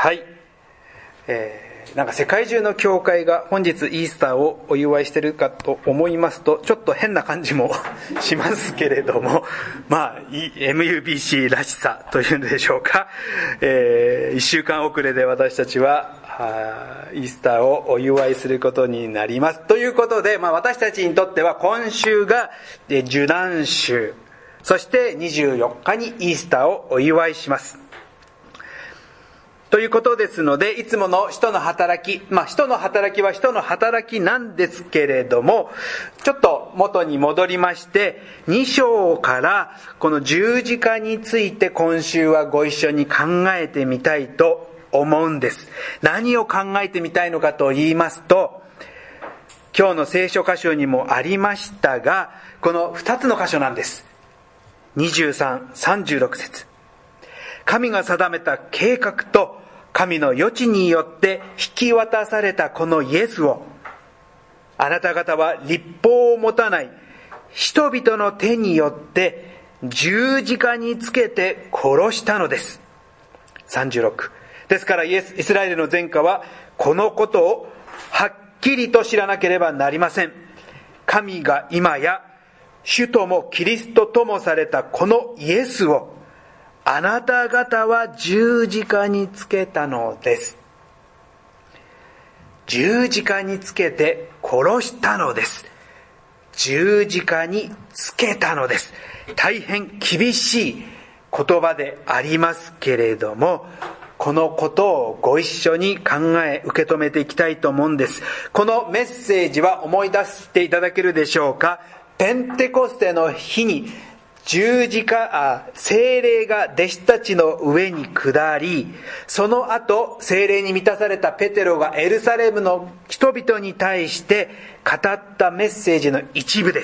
はい、なんか世界中の教会が本日イースターをお祝いしてるかと思いますと、ちょっと変な感じもしますけれども、まあ MUBC らしさというんでしょうか、1週間遅れで私たちはイースターをお祝いすることになります。ということで、私たちにとっては今週が受難週、そして24日にイースターをお祝いします。ということですので、いつもの使徒の働き、使徒の働きは使徒の働きなんですけれども、ちょっと元に戻りまして、2章からこの十字架について今週はご一緒に考えてみたいと思うんです。何を考えてみたいのかと言いますと、今日の聖書箇所にもありましたが、この2つの箇所なんです。23、36節。神が定めた計画と神の予知によって引き渡されたこのイエスを、あなた方は律法を持たない人々の手によって十字架につけて殺したのです。36。ですからイスラエルの前科はこのことをはっきりと知らなければなりません。神が今や主ともキリストともされたこのイエスをあなた方は十字架につけたのです。十字架につけて殺したのです。十字架につけたのです。大変厳しい言葉でありますけれども、このことをご一緒に受け止めていきたいと思うんです。このメッセージは思い出していただけるでしょうか。ペンテコステの日に聖霊が弟子たちの上に下り、その後聖霊に満たされたペテロがエルサレムの人々に対して語ったメッセージの一部です。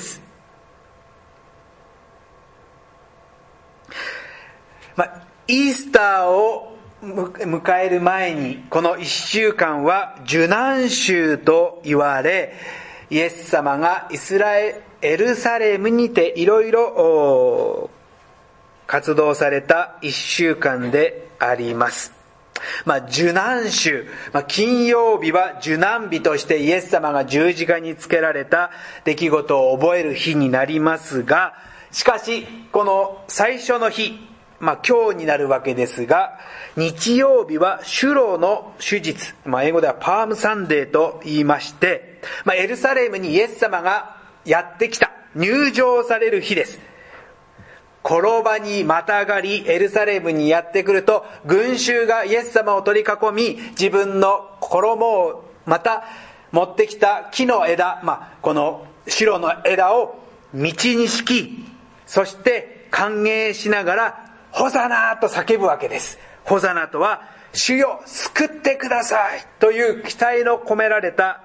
イースターを迎える前にこの1週間は受難週と言われ、イエス様がエルサレムにていろいろ活動された1週間であります。受難週、金曜日は受難日としてイエス様が十字架につけられた出来事を覚える日になりますが、しかしこの最初の日、今日になるわけですが、日曜日は主労の主日、英語ではパームサンデーと言いまして、エルサレムにイエス様がやってきた、入場される日です。転ばにまたがりエルサレムにやってくると、群衆がイエス様を取り囲み、自分の衣をまた持ってきた木の枝、この白の枝を道に敷き、そして歓迎しながらホザナと叫ぶわけです。ホザナとは、主よ救ってくださいという期待の込められた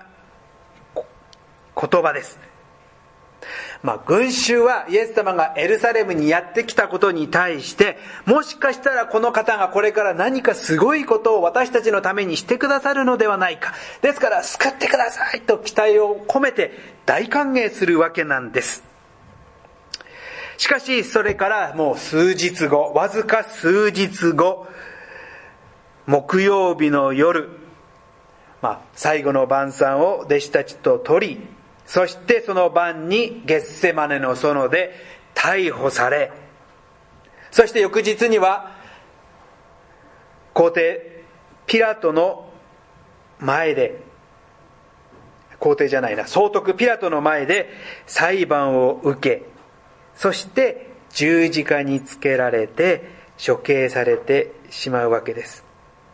言葉です。群衆はイエス様がエルサレムにやってきたことに対して、もしかしたらこの方がこれから何かすごいことを私たちのためにしてくださるのではないか、ですから救ってくださいと期待を込めて大歓迎するわけなんです。しかしそれからもう数日後、わずか数日後、木曜日の夜、最後の晩餐を弟子たちと取り、そしてその晩にゲッセマネの園で逮捕され、そして翌日には皇帝ピラトの前で、皇帝じゃないな、総督ピラトの前で裁判を受け、そして十字架につけられて処刑されてしまうわけです。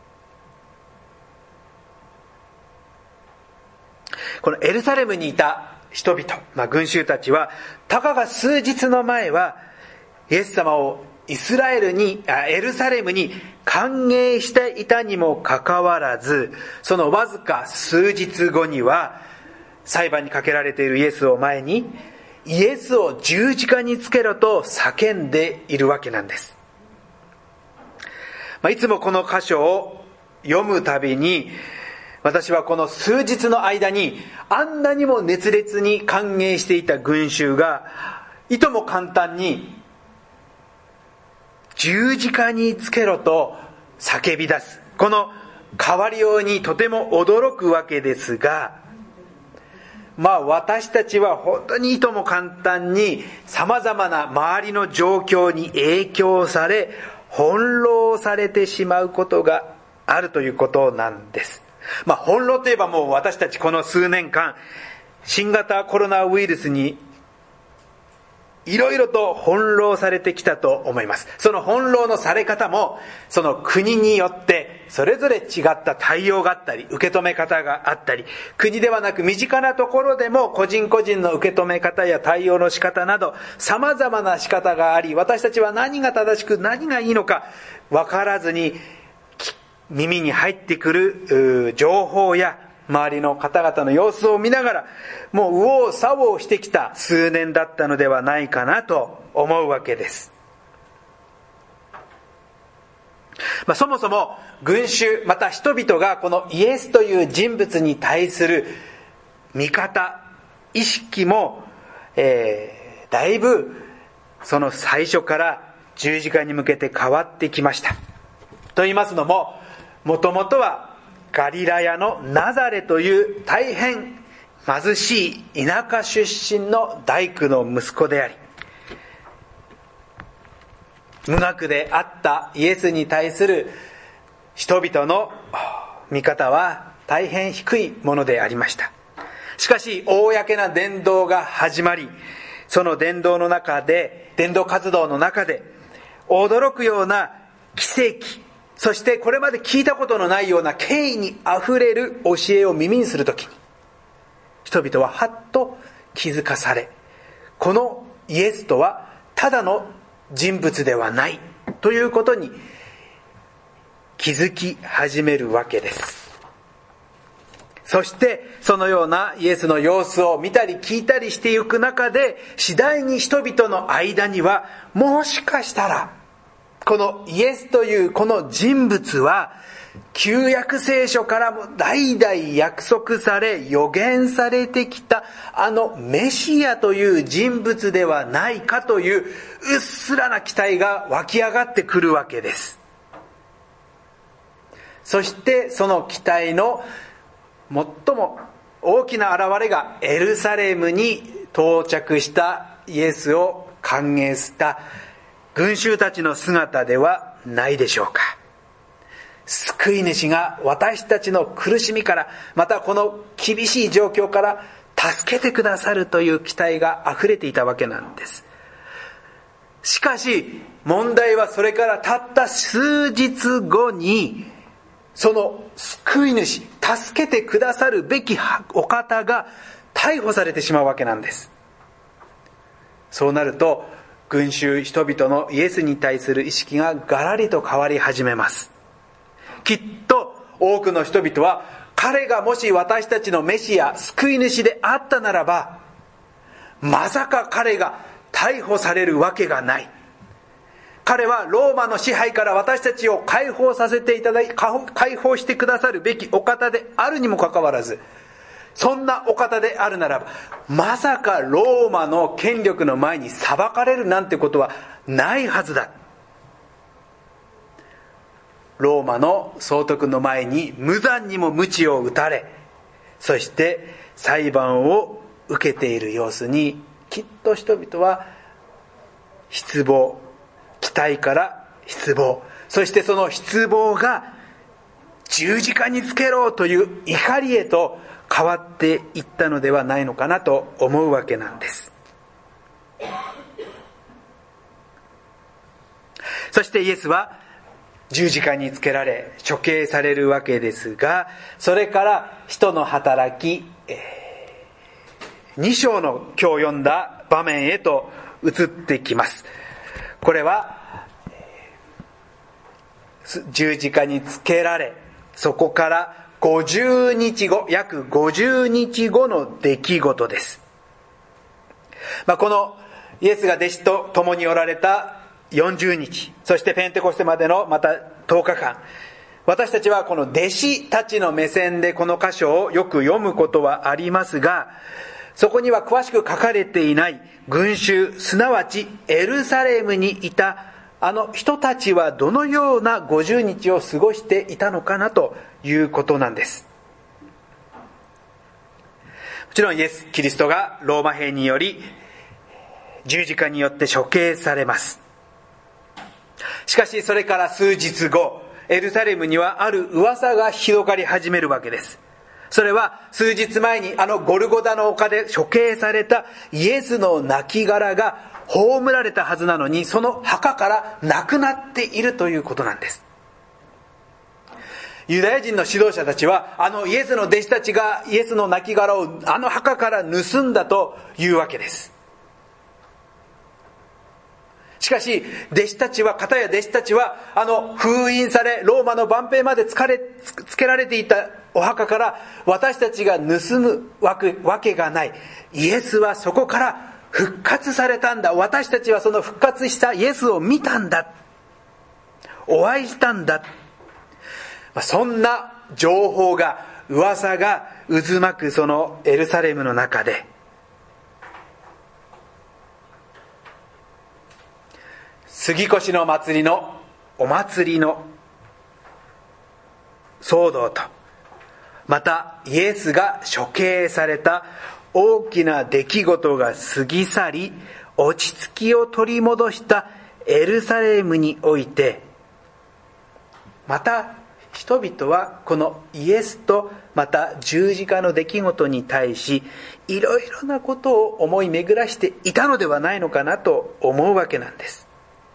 このエルサレムにいた人々、群衆たちは、たかが数日の前はイエス様をエルサレムに歓迎していたにもかかわらず、そのわずか数日後には裁判にかけられているイエスを前に、イエスを十字架につけろと叫んでいるわけなんです。いつもこの箇所を読むたびに、私はこの数日の間にあんなにも熱烈に歓迎していた群衆が、いとも簡単に十字架につけろと叫び出す、この変わりようにとても驚くわけですが、私たちは本当にいとも簡単に様々な周りの状況に影響され、翻弄されてしまうことがあるということなんです。翻弄といえばもう私たちこの数年間、新型コロナウイルスにいろいろと翻弄されてきたと思います。その翻弄のされ方も、その国によってそれぞれ違った対応があったり、受け止め方があったり、国ではなく身近なところでも個人個人の受け止め方や対応の仕方など様々な仕方があり、私たちは何が正しく何がいいのか分からずに、耳に入ってくる情報や周りの方々の様子を見ながら、もう右往左往してきた数年だったのではないかなと思うわけです。そもそも群衆、また人々がこのイエスという人物に対する見方、意識も、だいぶその最初から十字架に向けて変わってきました。と言いますのも、もともとはガリラヤのナザレという大変貧しい田舎出身の大工の息子であり、無学であったイエスに対する人々の見方は大変低いものでありました。しかし公な伝道が始まり、その伝道活動の中で驚くような奇跡、そしてこれまで聞いたことのないような敬意にあふれる教えを耳にするときに、人々ははっと気づかされ、このイエスとはただの人物ではないということに気づき始めるわけです。そしてそのようなイエスの様子を見たり聞いたりしていく中で、次第に人々の間には、もしかしたらこのイエスというこの人物は旧約聖書からも代々約束され予言されてきたあのメシアという人物ではないかといううっすらな期待が湧き上がってくるわけです。そしてその期待の最も大きな現れがエルサレムに到着したイエスを歓迎した群衆たちの姿ではないでしょうか。救い主が私たちの苦しみから、またこの厳しい状況から助けてくださるという期待があふれていたわけなんです。しかし問題は、それからたった数日後にその救い主、助けてくださるべきお方が逮捕されてしまうわけなんです。そうなると群衆人々のイエスに対する意識がガラリと変わり始めます。きっと多くの人々は、彼がもし私たちのメシア、救い主であったならば、まさか彼が逮捕されるわけがない。彼はローマの支配から私たちを解放させていただい、解放してくださるべきお方であるにもかかわらず、そんなお方であるならば、まさかローマの権力の前に裁かれるなんてことはないはずだ。ローマの総督の前に無残にも鞭を打たれ、そして裁判を受けている様子に、きっと人々は失望、期待から失望、そしてその失望が十字架につけろという怒りへと変わっていったのではないのかなと思うわけなんです。そしてイエスは十字架につけられ処刑されるわけですが、それから使徒の働き、2章の今日読んだ場面へと移ってきます。これは十字架につけられ、そこから50日後、約50日後の出来事です。このイエスが弟子と共におられた40日、そしてペンテコステまでのまた10日間、私たちはこの弟子たちの目線でこの箇所をよく読むことはありますが、そこには詳しく書かれていない群衆、すなわちエルサレムにいたあの人たちはどのような50日を過ごしていたのかなということなんです。もちろんイエス・キリストがローマ兵により十字架によって処刑されます。しかしそれから数日後、エルサレムにはある噂が広がり始めるわけです。それは数日前にあのゴルゴダの丘で処刑されたイエスの亡骸が葬られたはずなのに、その墓からなくなっているということなんです。ユダヤ人の指導者たちは、あのイエスの弟子たちがイエスの亡骸をあの墓から盗んだというわけです。しかし片や弟子たちはあの封印されローマの万兵までつけられていたお墓から私たちが盗むわけがない。イエスはそこから復活されたんだ。私たちはその復活したイエスを見たんだ。お会いしたんだ。そんな情報が、噂が渦巻くそのエルサレムの中で、杉越の祭りのお祭りの騒動と、またイエスが処刑された大きな出来事が過ぎ去り、落ち着きを取り戻したエルサレムにおいて、また人々はこのイエスとまた十字架の出来事に対し、いろいろなことを思い巡らしていたのではないのかなと思うわけなんです。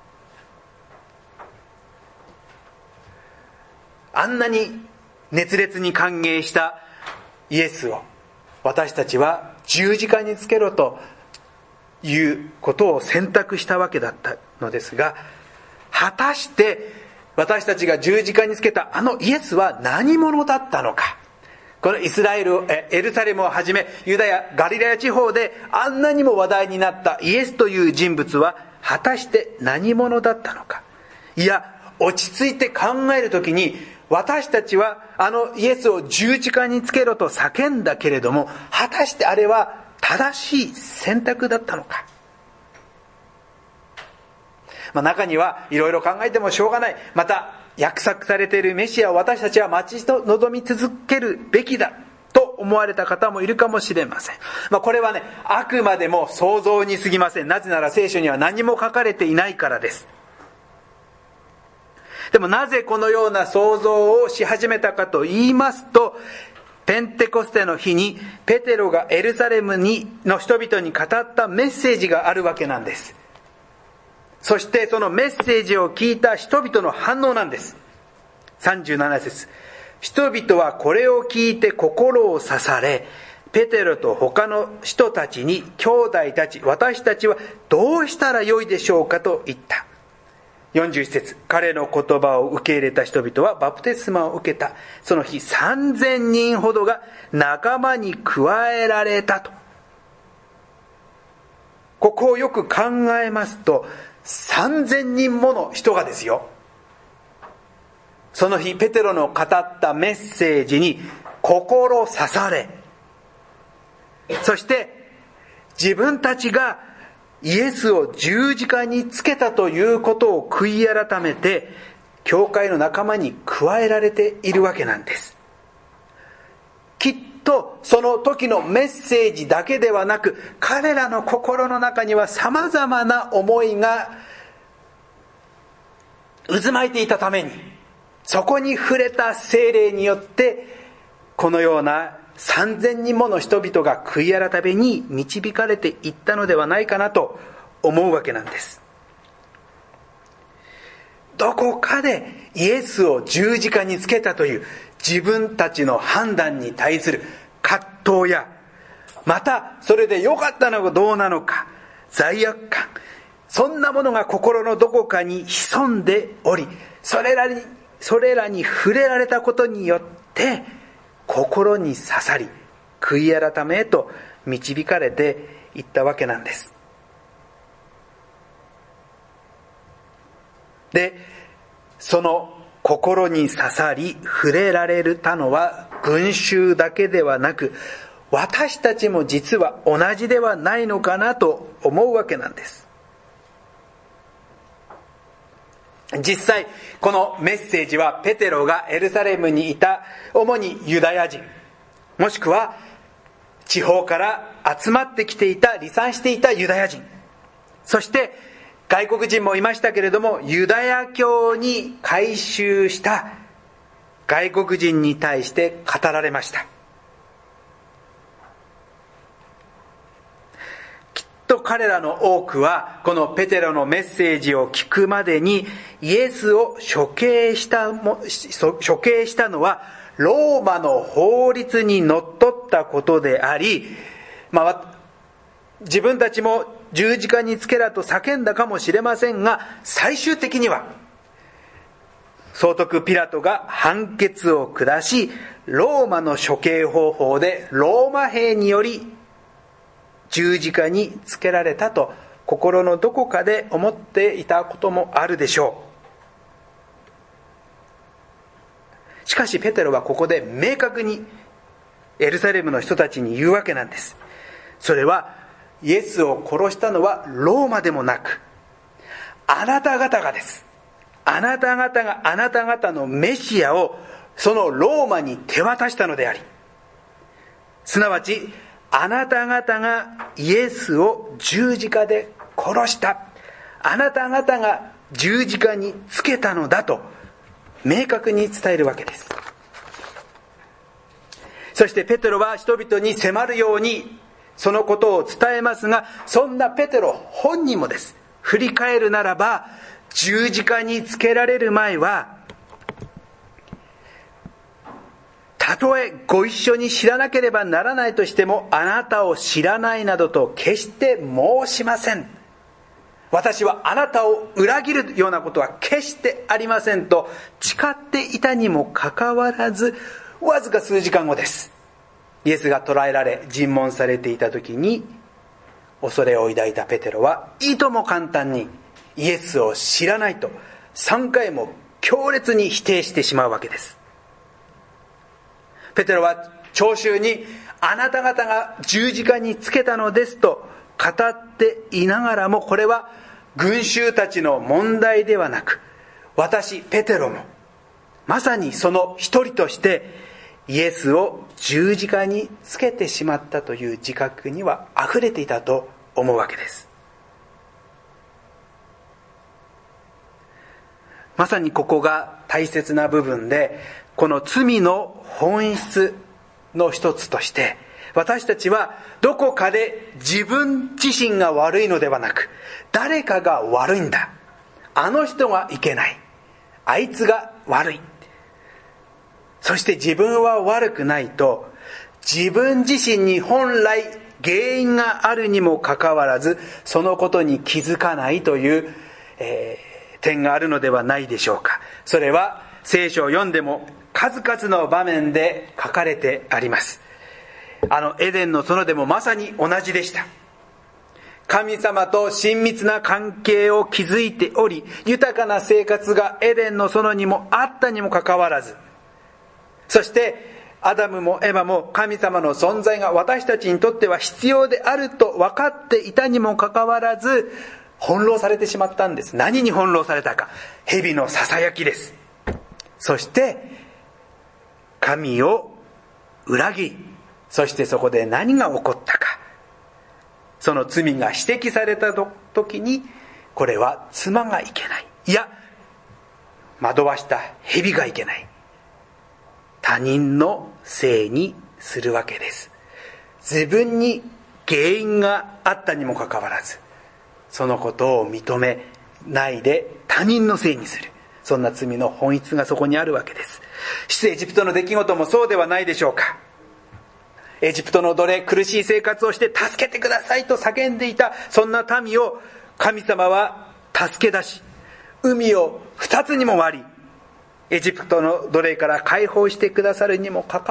あんなに熱烈に歓迎したイエスを私たちは十字架につけろということを選択したわけだったのですが、果たして私たちが十字架につけたあのイエスは何者だったのか。このエルサレムをはじめユダヤガリラヤ地方であんなにも話題になったイエスという人物は果たして何者だったのか。いや、落ち着いて考えるときに、私たちはあのイエスを十字架につけろと叫んだけれども、果たしてあれは正しい選択だったのか。中にはいろいろ考えてもしょうがない、また約束されているメシアを私たちは待ち望み続けるべきだと思われた方もいるかもしれません。これはね、あくまでも想像に過ぎません。なぜなら聖書には何も書かれていないからです。でもなぜこのような想像をし始めたかと言いますと、ペンテコステの日にペテロがエルサレムの人々に語ったメッセージがあるわけなんです。そしてそのメッセージを聞いた人々の反応なんです。37節、人々はこれを聞いて心を刺され、ペテロと他の人たちに、兄弟たち、私たちはどうしたらよいでしょうかと言った。41節、彼の言葉を受け入れた人々はバプテスマを受けた。その日3000人ほどが仲間に加えられたと。ここをよく考えますと、3000人もの人がですよ、その日ペテロの語ったメッセージに心刺され、そして自分たちがイエスを十字架につけたということを悔い改めて、教会の仲間に加えられているわけなんです。きっとその時のメッセージだけではなく、彼らの心の中には様々な思いが渦巻いていたために、そこに触れた聖霊によってこのような3000人もの人々が悔い改めに導かれていったのではないかなと思うわけなんです。どこかでイエスを十字架につけたという自分たちの判断に対する葛藤や、またそれで良かったのかどうなのか罪悪感、そんなものが心のどこかに潜んでおり、それらに触れられたことによって心に刺さり、悔い改めへと導かれていったわけなんです。で、その心に刺さり触れられたのは群衆だけではなく、私たちも実は同じではないのかなと思うわけなんです。 実際このメッセージはペテロがエルサレムにいた主にユダヤ人、もしくは地方から集まってきていた、離散していたユダヤ人、そして外国人もいましたけれども、ユダヤ教に改宗した外国人に対して語られました。きっと彼らの多くはこのペテロのメッセージを聞くまでに、イエスを処刑したのはローマの法律にのっとったことであり、自分たちも十字架につけらと叫んだかもしれませんが、最終的には総督ピラトが判決を下し、ローマの処刑方法でローマ兵により十字架につけられたと心のどこかで思っていたこともあるでしょう。しかしペテロはここで明確にエルサレムの人たちに言うわけなんです。それはイエスを殺したのはローマでもなく、あなた方がです。あなた方があなた方のメシアをそのローマに手渡したのであり、すなわちあなた方がイエスを十字架で殺した、あなた方が十字架につけたのだと明確に伝えるわけです。そしてペテロは人々に迫るようにそのことを伝えますが、そんなペテロ本人もです。振り返るならば、十字架につけられる前は、たとえご一緒に知らなければならないとしても、あなたを知らないなどと決して申しません。私はあなたを裏切るようなことは決してありませんと誓っていたにもかかわらず、わずか数時間後です。イエスが捕らえられ尋問されていた時に、恐れを抱いたペテロはいとも簡単にイエスを知らないと3回も強烈に否定してしまうわけです。ペテロは聴衆に、あなた方が十字架につけたのですと語っていながらも、これは群衆たちの問題ではなく、私ペテロもまさにその一人としてイエスを十字架につけてしまったという自覚には溢れていたと思うわけです。まさにここが大切な部分で、この罪の本質の一つとして、私たちはどこかで自分自身が悪いのではなく、誰かが悪いんだ、あの人がいけない、あいつが悪い、そして自分は悪くないと、自分自身に本来原因があるにもかかわらず、そのことに気づかないという、点があるのではないでしょうか。それは聖書を読んでも数々の場面で書かれてあります。エデンの園でもまさに同じでした。神様と親密な関係を築いており、豊かな生活がエデンの園にもあったにもかかわらず、そしてアダムもエバも神様の存在が私たちにとっては必要であると分かっていたにもかかわらず、翻弄されてしまったんです。何に翻弄されたか。蛇のささやきです。そして神を裏切り、そしてそこで何が起こったか、その罪が指摘された時に、これは妻がいけない、いや惑わした蛇がいけない、他人のせいにするわけです。自分に原因があったにもかかわらず、そのことを認めないで他人のせいにする、そんな罪の本質がそこにあるわけです。出エジプトの出来事もそうではないでしょうか。エジプトの奴隷、苦しい生活をして助けてくださいと叫んでいたそんな民を神様は助け出し、海を二つにも割り、エジプトの奴隷から解放してくださったにもか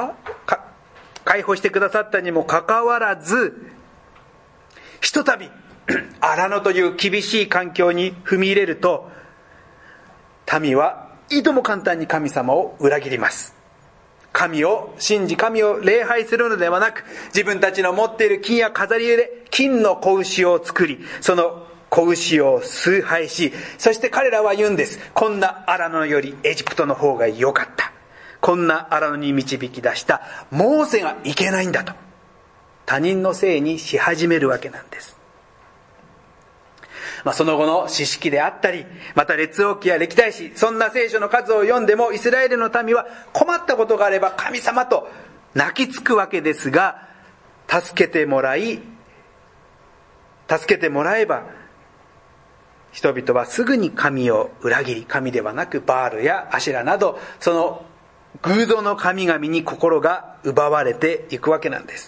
かわらず、ひとたび荒野という厳しい環境に踏み入れると、民はいとも簡単に神様を裏切ります。神を信じ、神を礼拝するのではなく、自分たちの持っている金や飾りで金の子牛を作り、その子牛を崇拝し、そして彼らは言うんです。こんな荒野よりエジプトの方が良かった。こんな荒野に導き出したモーセがいけないんだと、他人のせいにし始めるわけなんです。その後の詩式であったり、また列王記や歴代史、そんな聖書の数を読んでも、イスラエルの民は困ったことがあれば神様と泣きつくわけですが、助けてもらえば人々はすぐに神を裏切り、神ではなくバールやアシュラなど、その偶像の神々に心が奪われていくわけなんです。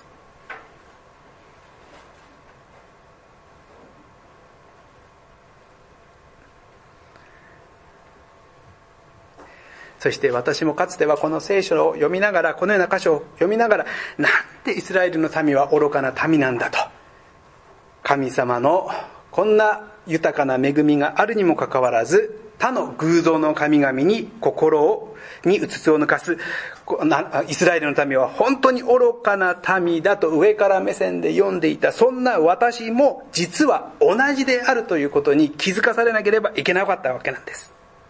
そして私もかつてはこの聖書を読みながら、このような箇所を読みながら、なんてイスラエルの民は愚かな民なんだと、神様のこんな豊かな恵みがあるにもかかわらず、他の偶像の神々に心にうつつを抜かすイスラエルの民は本当に愚かな民だと上から目線で読んでいた。そんな私も実は同じであるということに気づかされなければいけなかったわけなんです。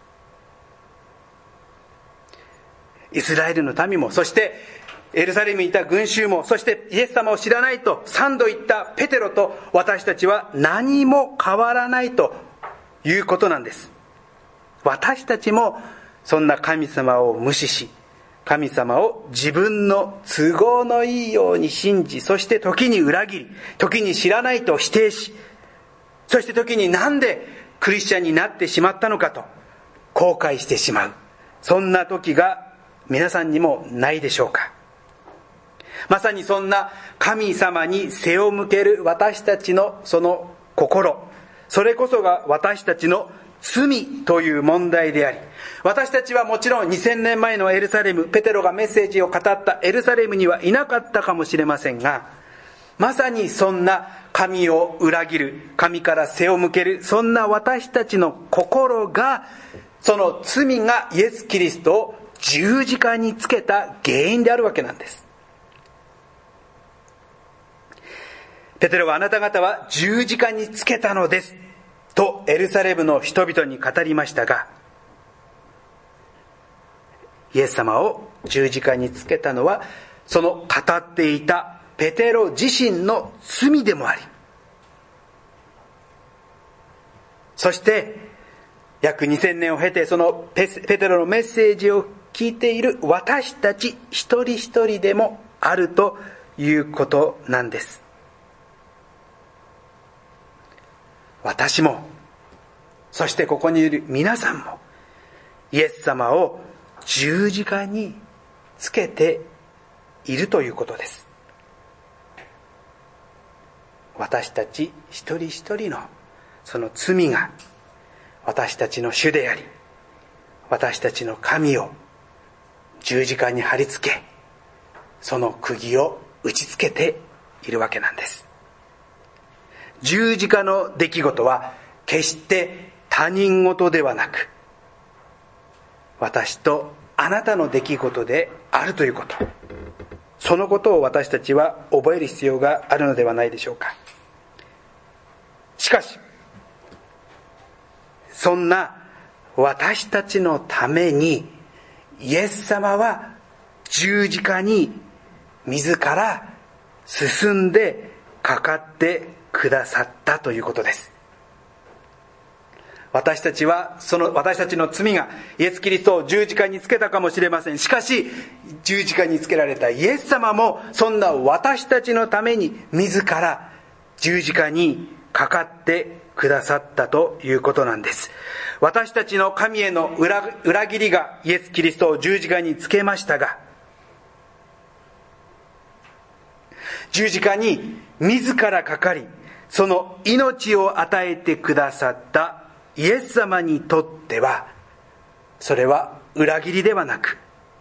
イスラエルの民も、そしてエルサレムにいた群衆も、そしてイエス様を知らないと3度言ったペテロと私たちは何も変わらないということなんです。私たちもそんな神様を無視し、神様を自分の都合のいいように信じ、そして時に裏切り、時に知らないと否定し、そして時になんでクリスチャンになってしまったのかと後悔してしまう。そんな時が皆さんにもないでしょうか。まさにそんな神様に背を向ける私たちのその心、それこそが私たちの罪という問題であり、私たちはもちろん2000年前のエルサレム、ペテロがメッセージを語ったエルサレムにはいなかったかもしれませんが、まさにそんな神を裏切る、神から背を向ける、そんな私たちの心が、その罪がイエス・キリストを十字架につけた原因であるわけなんです。ペテロは、あなた方は十字架につけたのですとエルサレムの人々に語りましたが、イエス様を十字架につけたのはその語っていたペテロ自身の罪でもあり、そして約2000年を経てそのペテロのメッセージを聞いている私たち一人一人でもあるということなんです。私も、そしてここにいる皆さんも、イエス様を十字架につけているということです。私たち一人一人のその罪が私たちの主であり、私たちの神を十字架に貼り付け、その釘を打ち付けているわけなんです。十字架の出来事は決して他人事ではなく、私とあなたの出来事であるということ、そのことを私たちは覚える必要があるのではないでしょうか。しかしそんな私たちのためにイエス様は十字架に自ら進んでかかってくださったということです。私たちは私たちの罪がイエス・キリストを十字架につけたかもしれません。しかし十字架につけられたイエス様もそんな私たちのために自ら十字架にかかってくださったということなんです。私たちの神への裏切りがイエス・キリストを十字架につけましたが、十字架に自らかかり、その命を与えてくださったイエス様にとっては、それは裏切りではなく、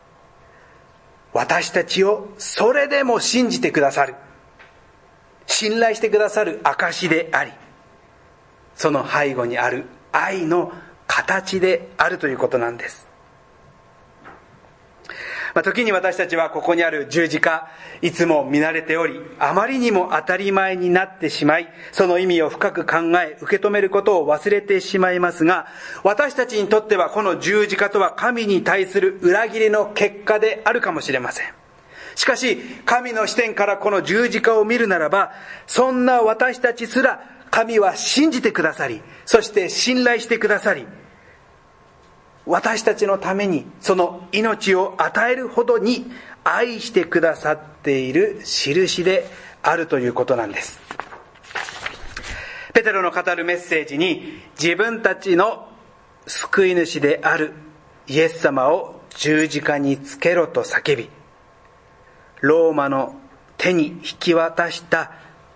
私たちをそれでも信じてくださる、信頼してくださる証であり、その背後にある愛の形であるということなんです。 時に私たちはここにある十字架、いつも見慣れており、あまりにも当たり前になってしまい、その意味を深く考え、受け止めることを忘れてしまいますが、私たちにとってはこの十字架とは神に対する裏切りの結果であるかもしれません。しかし、神の視点からこの十字架を見るならば、そんな私たちすら神は信じてくださり、そして信頼してくださり、私たちのためにその命を与えるほどに愛してくださっている印であるということなんです。ペテロの語るメッセージに、自分たちの救い主であるイエス様を十字架につけろと叫び、ローマの手に引き渡した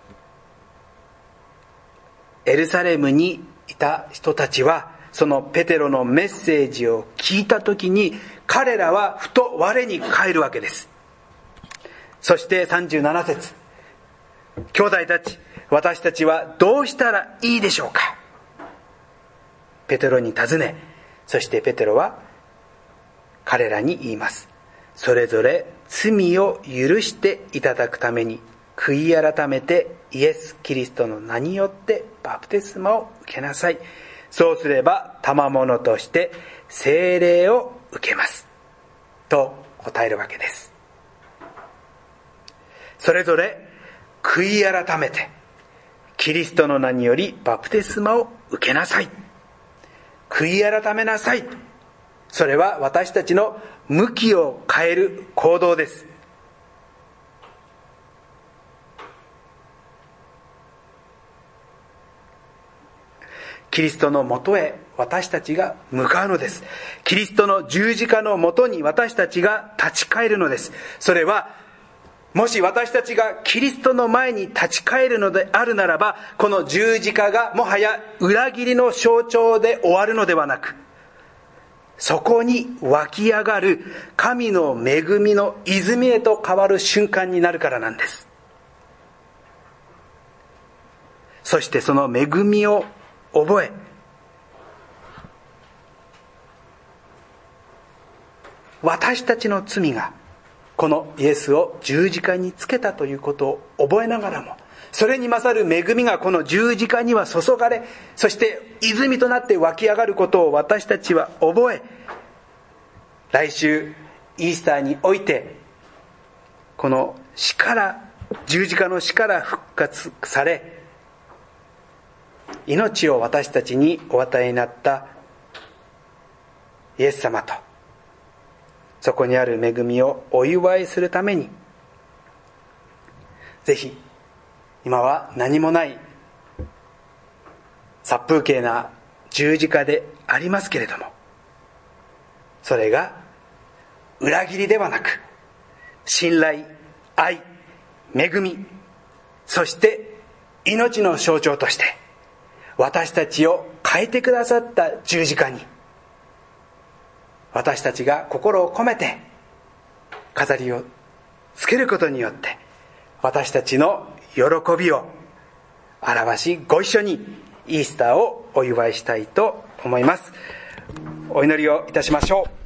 エルサレムにいた人たちは、そのペテロのメッセージを聞いたときに、彼らはふと我に返るわけです。そして37節、兄弟たち、私たちはどうしたらいいでしょうか。ペテロに尋ね、そしてペテロは彼らに言います。それぞれ罪を許していただくために、悔い改めてイエス・キリストの名によってバプテスマを受けなさい。そうすれば賜物として聖霊を受けますと答えるわけです。それぞれ悔い改めてキリストの名によりバプテスマを受けなさい、悔い改めなさい。それは私たちの向きを変える行動です。キリストのもとへ私たちが向かうのです。キリストの十字架のもとに私たちが立ち返るのです。それは、もし私たちがキリストの前に立ち返るのであるならば、この十字架がもはや裏切りの象徴で終わるのではなく、そこに湧き上がる神の恵みの泉へと変わる瞬間になるからなんです。そしてその恵みを覚え、私たちの罪がこのイエスを十字架につけたということを覚えながらも、それに勝る恵みがこの十字架には注がれ、そして泉となって湧き上がることを私たちは覚え、来週イースターにおいてこの死から、十字架の死から復活され、命を私たちにお与えになったイエス様と、そこにある恵みをお祝いするために、ぜひ今は何もない殺風景な十字架でありますけれども、それが裏切りではなく、信頼、愛、恵み、そして命の象徴として私たちを変えてくださった十字架に、私たちが心を込めて飾りをつけることによって、私たちの喜びを表し、ご一緒にイースターをお祝いしたいと思います。お祈りをいたしましょう。